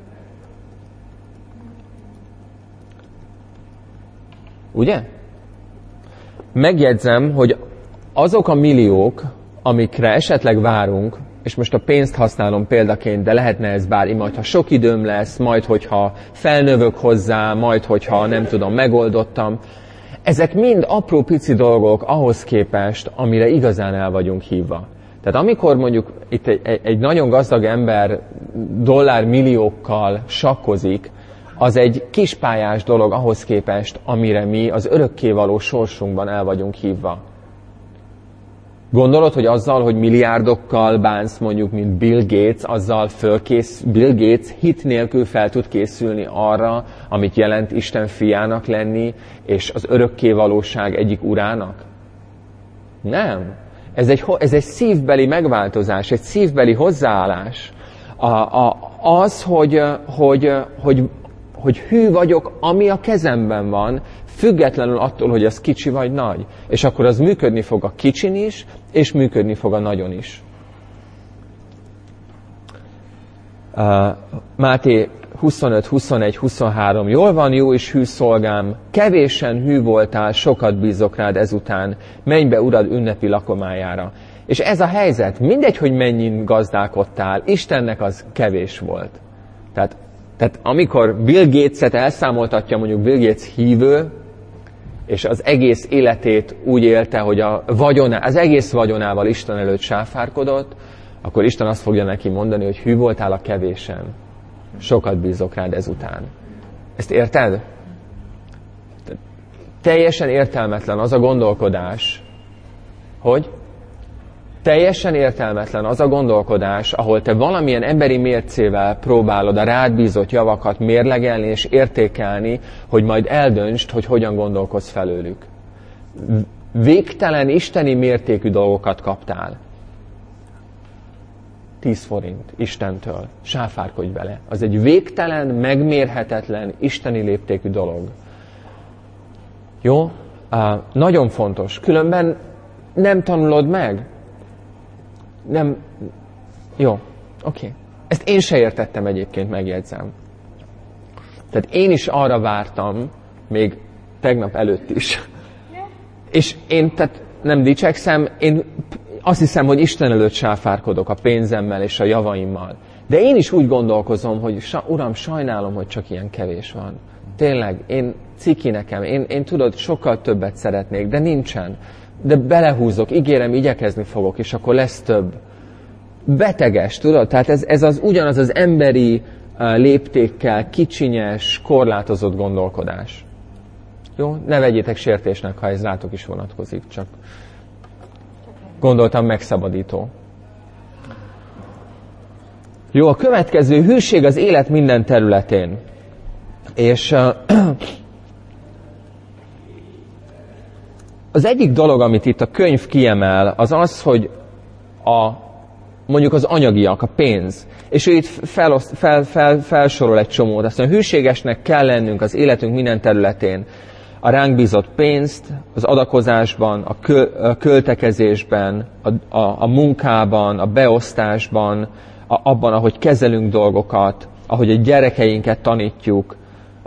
Ugye? Megjegyzem, hogy azok a milliók, amikre esetleg várunk, és most a pénzt használom példaként, de lehetne ez bármi, majd ha sok időm lesz, majd hogyha felnövök hozzá, majd hogyha nem tudom, megoldottam. Ezek mind apró pici dolgok ahhoz képest, amire igazán el vagyunk hívva. Tehát amikor mondjuk itt egy, egy nagyon gazdag ember dollármilliókkal sakkozik, az egy kispályás dolog ahhoz képest, amire mi az örökkévaló sorsunkban el vagyunk hívva. Gondolod, hogy azzal, hogy milliárdokkal bánsz mondjuk, mint Bill Gates, azzal fölkész, Bill Gates hit nélkül fel tud készülni arra, amit jelent Isten fiának lenni, és az örökkévalóság egyik urának? Nem. Ez egy, ez egy szívbeli megváltozás, egy szívbeli hozzáállás. A, a, az, hogy, hogy, hogy, hogy hű vagyok, ami a kezemben van, függetlenül attól, hogy az kicsi vagy nagy. És akkor az működni fog a kicsin is, és működni fog a nagyon is. Uh, Máté huszonöt, huszonegy, huszonhárom. Jól van, jó és hű szolgám, kevésen hű voltál, sokat bízok rád ezután, menj be urad ünnepi lakomájára. És ez a helyzet, mindegy, hogy mennyin gazdálkodtál, Istennek az kevés volt. Tehát, tehát amikor Bill Gates-et elszámoltatja, mondjuk Bill Gates hívő, és az egész életét úgy élte, hogy a vagyoná, az egész vagyonával Isten előtt sáfárkodott, akkor Isten azt fogja neki mondani, hogy hű voltál a kevésen. Sokat bízok rád ezután. Ezt érted? Teljesen értelmetlen az a gondolkodás, hogy teljesen értelmetlen az a gondolkodás, ahol te valamilyen emberi mércével próbálod a rád bízott javakat mérlegelni és értékelni, hogy majd eldöntsd, hogy hogyan gondolkodsz felőlük. Végtelen isteni mértékű dolgokat kaptál. tíz forint Istentől. Sáfárkodj vele. Az egy végtelen, megmérhetetlen, isteni léptékű dolog. Jó? Uh, nagyon fontos. Különben nem tanulod meg. Nem. Jó. Oké. Okay. Ezt én se értettem egyébként, megjegyzem. Tehát én is arra vártam, még tegnap előtt is. És én, tehát nem dicsekszem, én azt hiszem, hogy Isten előtt sáfárkodok a pénzemmel és a javaimmal. De én is úgy gondolkozom, hogy Uram, sajnálom, hogy csak ilyen kevés van. Tényleg, én ciki nekem, én, én tudod, sokkal többet szeretnék, de nincsen. De belehúzok, ígérem, igyekezni fogok, és akkor lesz több. Beteges, tudod? Tehát ez, ez az ugyanaz az emberi uh, léptékkel, kicsinyes, korlátozott gondolkodás. Jó? Ne vegyétek sértésnek, ha ez rátok is vonatkozik, csak gondoltam megszabadító. Jó, a következő, hűség az élet minden területén. És uh, az egyik dolog, amit itt a könyv kiemel, az az, hogy a, mondjuk az anyagiak, a pénz. És ő itt feloszt, fel, fel, felsorol egy csomót. Azt mondja, hűségesnek kell lennünk az életünk minden területén. A ránk bízott pénzt, az adakozásban, a, kö, a költekezésben, a, a, a munkában, a beosztásban, a, abban, ahogy kezelünk dolgokat, ahogy a gyerekeinket tanítjuk,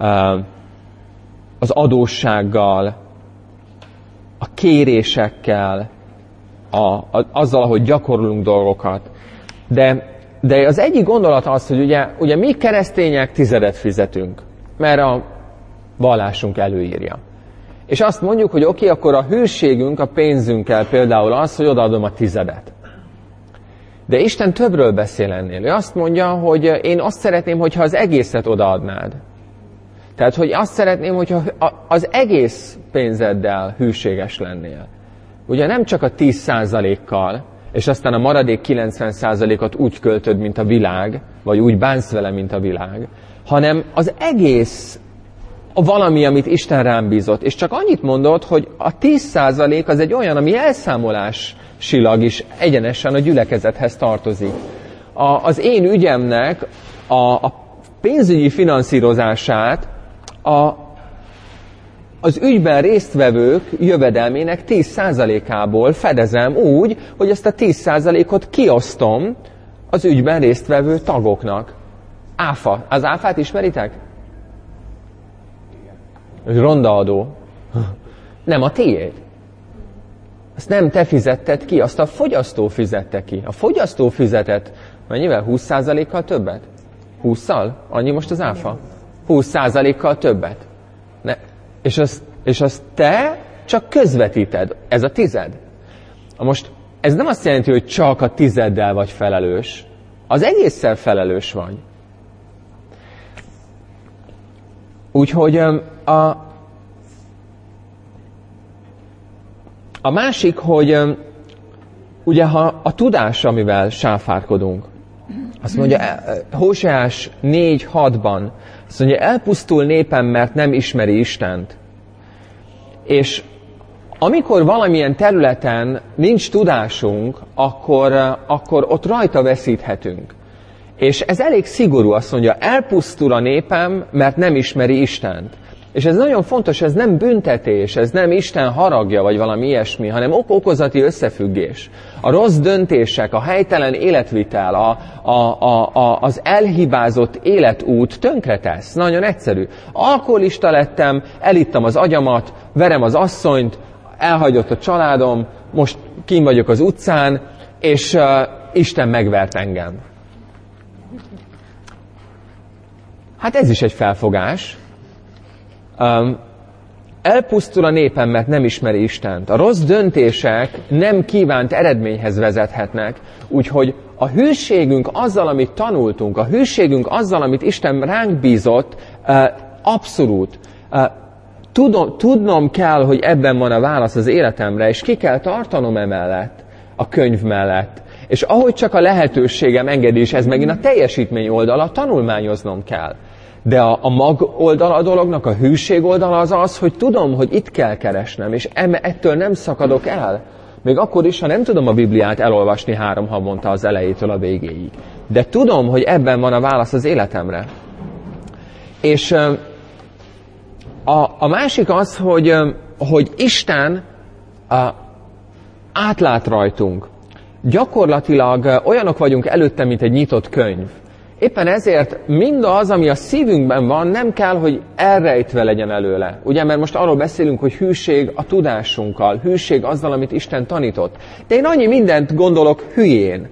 az adóssággal, a kérésekkel, a, a, azzal, ahogy gyakorlunk dolgokat. De, de az egyik gondolat az, hogy ugye, ugye mi keresztények tizedet fizetünk, mert a vallásunk előírja. És azt mondjuk, hogy oké, okay, akkor a hűségünk a pénzünkkel például az, hogy odaadom a tizedet. De Isten többről beszél ennél. Ő azt mondja, hogy én azt szeretném, hogyha az egészet odaadnád. Tehát, hogy azt szeretném, hogyha az egész pénzeddel hűséges lennél. Ugye nem csak a tíz százalékkal, és aztán a maradék kilencven százalékot úgy költöd, mint a világ, vagy úgy bánsz vele, mint a világ, hanem az egész valami, amit Isten rám bízott. És csak annyit mondod, hogy a tíz százalék az egy olyan, ami elszámolásilag is egyenesen a gyülekezethez tartozik. A, az én ügyemnek a, a pénzügyi finanszírozását a, az ügyben résztvevők jövedelmének tíz százalékából fedezem úgy, hogy ezt a tíz százalékot kiosztom az ügyben résztvevő tagoknak. Áfa. Az áfát ismeritek? Rondaadó. Nem a tiéd. Azt nem te fizetted ki, azt a fogyasztó fizette ki. A fogyasztó fizetett mennyivel? húsz százalékkal többet? hússzal? Annyi most az áfa? húsz százalékkal többet. Ne. És, azt, és azt te csak közvetíted. Ez a tized. Most ez nem azt jelenti, hogy csak a tizeddel vagy felelős. Az egésszel felelős vagy. Úgyhogy a, a másik, hogy ugye ha a tudás, amivel sáfárkodunk, azt mondja, Hóseás négy hatban, azt mondja, elpusztul népem, mert nem ismeri Istent. És amikor valamilyen területen nincs tudásunk, akkor, akkor ott rajta veszíthetünk. És ez elég szigorú, azt mondja, elpusztul a népem, mert nem ismeri Istent. És ez nagyon fontos, ez nem büntetés, ez nem Isten haragja, vagy valami ilyesmi, hanem ok-okozati összefüggés. A rossz döntések, a helytelen életvitel, a, a, a, a, az elhibázott életút tönkretesz. Nagyon egyszerű. Alkoholista lettem, elittam az agyamat, verem az asszonyt, elhagyott a családom, most kín vagyok az utcán, és uh, Isten megvert engem. Hát ez is egy felfogás. Um, elpusztul a népem, mert nem ismeri Istent. A rossz döntések nem kívánt eredményhez vezethetnek, úgyhogy a hűségünk azzal, amit tanultunk, a hűségünk azzal, amit Isten ránk bízott, uh, abszolút. Uh, tudom, tudnom kell, hogy ebben van a válasz az életemre, és ki kell tartanom emellett, a könyv mellett. És ahogy csak a lehetőségem engedi, és ez megint a teljesítmény oldala, tanulmányoznom kell. De a, a mag oldala a dolognak, a hűség oldala az az, hogy tudom, hogy itt kell keresnem, és ettől nem szakadok el. Még akkor is, ha nem tudom a Bibliát elolvasni három havonta az elejétől a végéig. De tudom, hogy ebben van a válasz az életemre. És a, a másik az, hogy, hogy Isten a, átlát rajtunk. Gyakorlatilag olyanok vagyunk előtte, mint egy nyitott könyv. Éppen ezért mindaz, ami a szívünkben van, nem kell, hogy elrejtve legyen előle. Ugye, mert most arról beszélünk, hogy hűség a tudásunkkal, hűség azzal, amit Isten tanított. De én annyi mindent gondolok hülyén.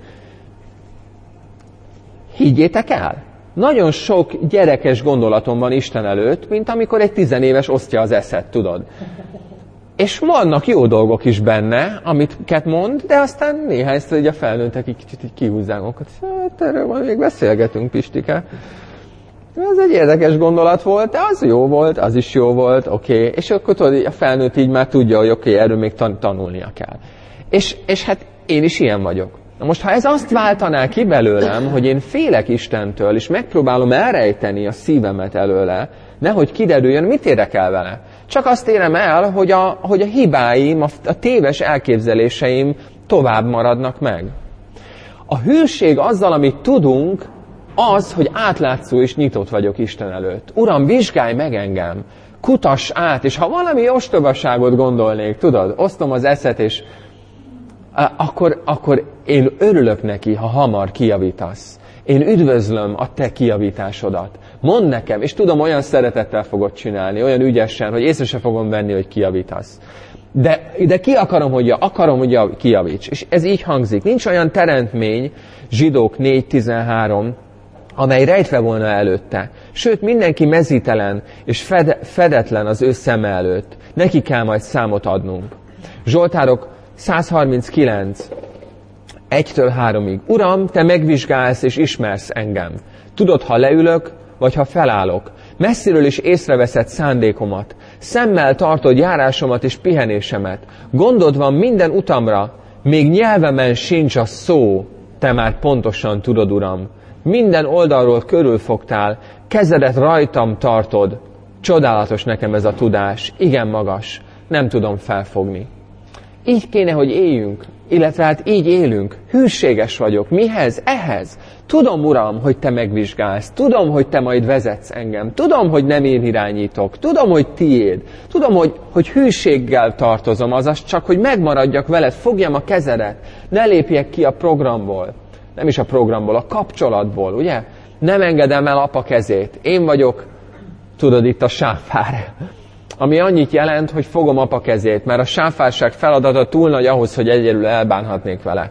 Higgyétek el! Nagyon sok gyerekes gondolatom van Isten előtt, mint amikor egy tizenéves osztja az eszet, tudod. És vannak jó dolgok is benne, amiket mond, de aztán néhányszor így a felnőttek így kicsit így kihúzzák magukat. Hát erről majd még beszélgetünk, Pistike. Ez egy érdekes gondolat volt, de az jó volt, az is jó volt, oké. Okay. És akkor tudod, a felnőtt így már tudja, hogy oké, okay, erről még tan- tanulnia kell. És, és hát én is ilyen vagyok. Na most, ha ez azt váltaná ki belőlem, hogy én félek Istentől, és megpróbálom elrejteni a szívemet előle, nehogy kiderüljön, mit érek el vele. Csak azt érem el, hogy a, hogy a hibáim, a, a téves elképzeléseim tovább maradnak meg. A hűség azzal, amit tudunk, az, hogy átlátszó és nyitott vagyok Isten előtt. Uram, vizsgálj meg engem, kutass át, és ha valami ostobaságot gondolnék, tudod, osztom az eszet, és akkor, akkor én örülök neki, ha hamar kijavítasz. Én üdvözlöm a te kijavításodat. Mondd nekem, és tudom, olyan szeretettel fogod csinálni, olyan ügyesen, hogy észre se fogom venni, hogy kijavítasz. De, de ki akarom, hogy, akarom, hogy kijavíts. És ez így hangzik. Nincs olyan teremtmény, Zsidók négy tizenhárom, amely rejtve volna előtte. Sőt, mindenki mezítelen és fed, fedetlen az ő szeme előtt. Neki kell majd számot adnunk. Zsoltárok száz harminckilenc, egytől háromig. Uram, te megvizsgálsz és ismersz engem. Tudod, ha leülök, vagy ha felállok. Messziről is észreveszed szándékomat. Szemmel tartod járásomat és pihenésemet. Gondod van minden utamra, még nyelvemen sincs a szó. Te már pontosan tudod, Uram. Minden oldalról körülfogtál, kezedet rajtam tartod. Csodálatos nekem ez a tudás, igen magas, nem tudom felfogni. Így kéne, hogy éljünk, illetve hát így élünk. Hűséges vagyok. Mihez? Ehhez. Tudom, Uram, hogy te megvizsgálsz. Tudom, hogy te majd vezetsz engem. Tudom, hogy nem én irányítok. Tudom, hogy tiéd. Tudom, hogy, hogy hűséggel tartozom, azaz csak, hogy megmaradjak veled, fogjam a kezedet. Ne lépjek ki a programból. Nem is a programból, a kapcsolatból, ugye? Nem engedem el apa kezét. Én vagyok, tudod, itt a sáfár. Ami annyit jelent, hogy fogom apa kezét, mert a sáfárság feladata túl nagy ahhoz, hogy egyedül elbánhatnék vele.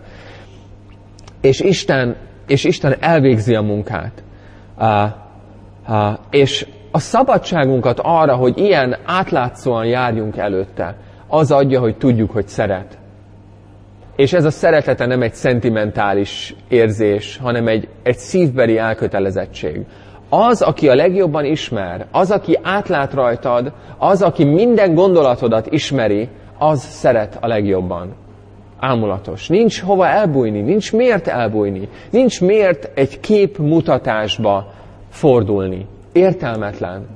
És Isten, és Isten elvégzi a munkát. Uh, uh, és a szabadságunkat arra, hogy ilyen átlátszóan járjunk előtte, az adja, hogy tudjuk, hogy szeret. És ez a szeretete nem egy szentimentális érzés, hanem egy, egy szívbeli elkötelezettség. Az, aki a legjobban ismer, az, aki átlát rajtad, az, aki minden gondolatodat ismeri, az szeret a legjobban. Ámulatos. Nincs hova elbújni, nincs miért elbújni, nincs miért egy képmutatásba fordulni. Értelmetlen.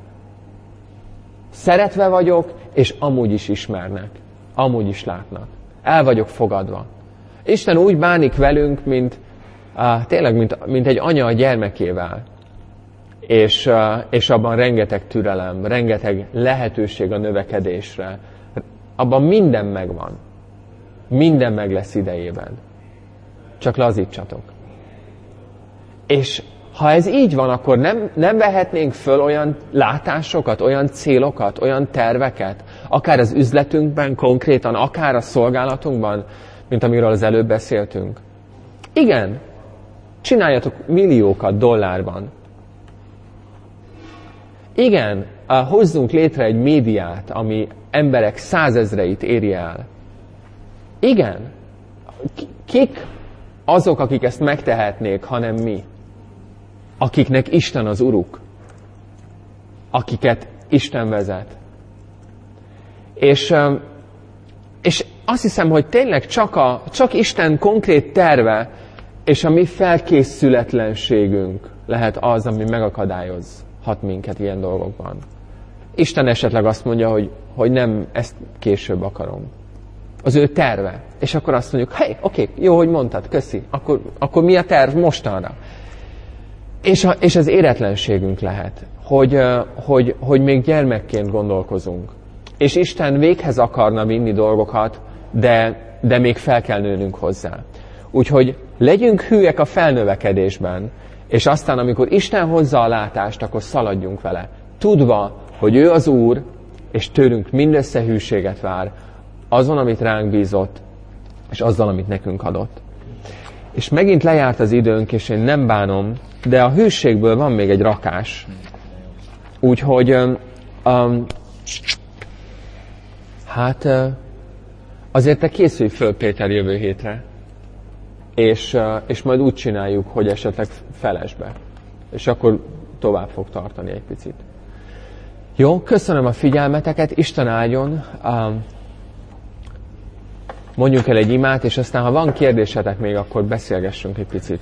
Szeretve vagyok, és amúgy is ismernek. Amúgy is látnak. El vagyok fogadva. Isten úgy bánik velünk, mint uh, tényleg, mint, mint egy anya a gyermekével. És, uh, és abban rengeteg türelem, rengeteg lehetőség a növekedésre. Abban minden megvan. Minden meg lesz idejében. Csak lazítsatok. És ha ez így van, akkor nem, nem vehetnénk föl olyan látásokat, olyan célokat, olyan terveket, akár az üzletünkben konkrétan, akár a szolgálatunkban, mint amiről az előbb beszéltünk. Igen, csináljatok milliókat dollárban. Igen, hozzunk létre egy médiát, ami emberek százezreit éri el. Igen, kik azok, akik ezt megtehetnék, hanem mi? Akiknek Isten az Uruk. Akiket Isten vezet. És, és azt hiszem, hogy tényleg csak, a, csak Isten konkrét terve, és a mi felkészületlenségünk lehet az, ami megakadályozhat minket ilyen dolgokban. Isten esetleg azt mondja, hogy, hogy nem, ezt később akarom. Az ő terve. És akkor azt mondjuk, hé, oké, okay, jó, hogy mondtad, köszi. Akkor, akkor mi a terv mostanra? És, a, és az éretlenségünk lehet, hogy, hogy, hogy még gyermekként gondolkozunk. És Isten véghez akarna vinni dolgokat, de, de még fel kell nőnünk hozzá. Úgyhogy legyünk hűek a felnövekedésben, és aztán, amikor Isten hozza a látást, akkor szaladjunk vele. Tudva, hogy ő az Úr, és tőlünk mindössze hűséget vár, azon, amit ránk bízott, és azzal, amit nekünk adott. És megint lejárt az időnk, és én nem bánom, de a hűségből van még egy rakás. Úgyhogy, um, um, hát uh, azért te készülj föl, Péter, jövő hétre. És, uh, és majd úgy csináljuk, hogy esetleg felesbe. És akkor tovább fog tartani egy picit. Jó, köszönöm a figyelmeteket, Isten áldjon. Um, mondjunk el egy imát, és aztán, ha van kérdésetek még, akkor beszélgessünk egy picit.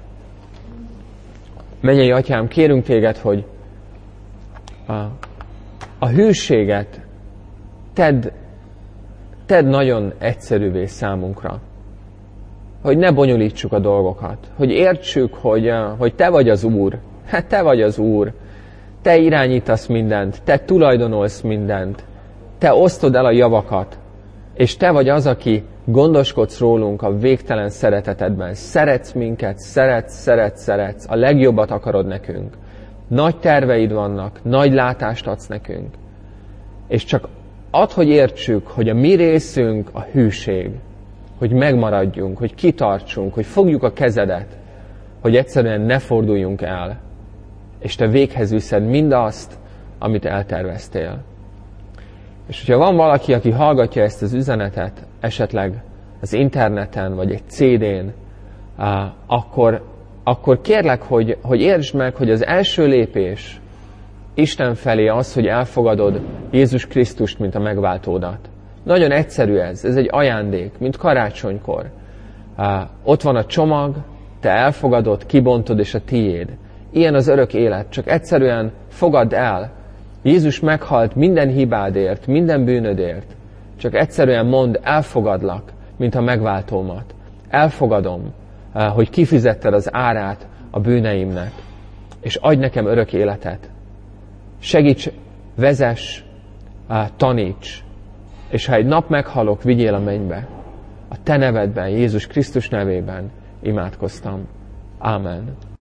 Mennyei Atyám, kérünk téged, hogy a, a hűséget tedd, tedd nagyon egyszerűvé számunkra. Hogy ne bonyolítsuk a dolgokat. Hogy értsük, hogy, hogy te vagy az Úr. Hát te vagy az Úr. Te irányítasz mindent. Te tulajdonolsz mindent. Te osztod el a javakat. És te vagy az, aki gondoskodsz rólunk a végtelen szeretetedben. Szeretsz minket, szeretsz, szeretsz, szeretsz. A legjobbat akarod nekünk. Nagy terveid vannak, nagy látást adsz nekünk. És csak add, hogy értsük, hogy a mi részünk a hűség. Hogy megmaradjunk, hogy kitartsunk, hogy fogjuk a kezedet, hogy egyszerűen ne forduljunk el. És te véghez viszed mindazt, amit elterveztél. És hogyha van valaki, aki hallgatja ezt az üzenetet, esetleg az interneten, vagy egy cé dén, akkor, akkor kérlek, hogy, hogy értsd meg, hogy az első lépés Isten felé az, hogy elfogadod Jézus Krisztust, mint a megváltódat. Nagyon egyszerű ez, ez egy ajándék, mint karácsonykor. Ott van a csomag, te elfogadod, kibontod, és a tiéd. Ilyen az örök élet, csak egyszerűen fogadd el. Jézus meghalt minden hibádért, minden bűnödért. Csak egyszerűen mondd, elfogadlak, mint a megváltómat. Elfogadom, hogy kifizetted az árát a bűneimnek, és adj nekem örök életet. Segíts, vezess, taníts, és ha egy nap meghalok, vigyél a mennybe. A te nevedben, Jézus Krisztus nevében imádkoztam. Ámen.